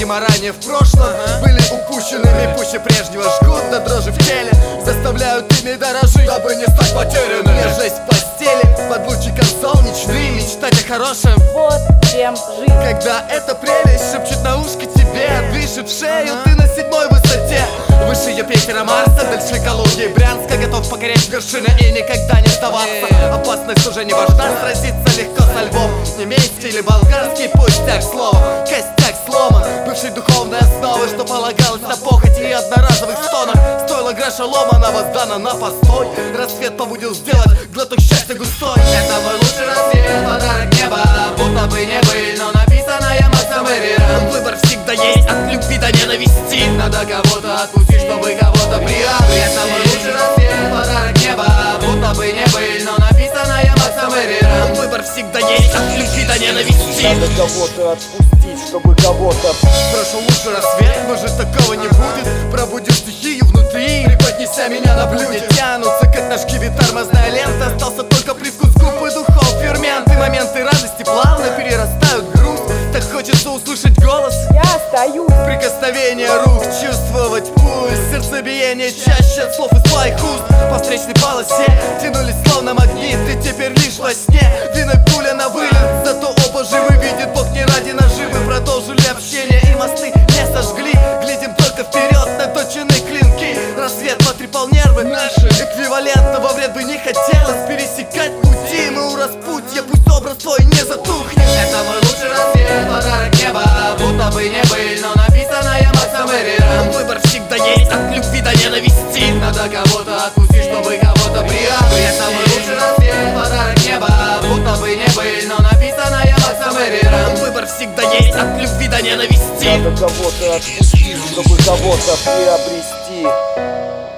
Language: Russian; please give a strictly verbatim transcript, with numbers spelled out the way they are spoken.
Видимо, ранее в прошлом были упущенными, пуще прежнего жгут до дрожи в теле, заставляют ими дорожить, дабы не стать потерянными. Нежность в постели, под лучиком солнечным, мечтать о хорошем. Вот чем жизнь. Когда эта прелесть шепчет на ушко тебе, дышит в шею, ты на седьмой высоте. Выше Юпитера, Марса, дальше Калуги, Брянска, готов покорять вершины и никогда не сдаваться. Опасность уже не важна, сразиться легко со львом. Немецкий или болгарский, пустяк словом, костяк сломан, бывшей духовной основы, что полагалось на похоть и одноразовых стонах. Стоило гроша ломана, воздана на постой. Рассвет побудил сделать глоток счастья густой. Это мой лучший рассвет, подарок неба, будто бы не был, но написанное Максом Эвером. Выбор всегда есть, от любви до ненависти. Надо кого-то отпустить, чтобы кого-то приобрести. Это мой лучший рассвет, подарок неба, будто бы не был, но написанное Максом Эвером. Выбор всегда есть, от любви до ненависти. Надо кого-то отпустить, чтобы кого-то. Прошел лучший рассвет, может такого не будет. Пробудил стихию внутри, преподнеся меня на блюде. Тянутся, как ножки тормозная лента. Остался только привкус группы духов, ферменты. Моменты радости плавно перерастают в грусть. Так хочется услышать голос, Я остаюсь. прикосновение рук, чувствовать пульс, сердцебиение чаще от слов из твоих уст. По встречной полосе тянулись словно магниты, теперь лишь во сне. Вина пуля на вылет, зато оба живы, видит Бог не ради наживы. Продолжили общение и мосты не сожгли. Глядим только вперед, наточены клинки. Рассвет потрепал нервы наши, эквивалентного вред бы не хотелось пересекать пути. Мы у распутья, пусть образ твой не затухнет. Это мой лучший рассвет, подарок неба, будто бы не был, но написанное Максом Эвером. Выбор всегда есть, от любви до ненависти. Надо кого-то отпустить, чтобы кого-то приобрести. Это мой лучший рассвет, подарок неба, будто бы не был, но написанное Максом Эвером. Выбор всегда есть, от любви до ненависти. Надо кого-то отпустить, чтобы кого-то приобрести.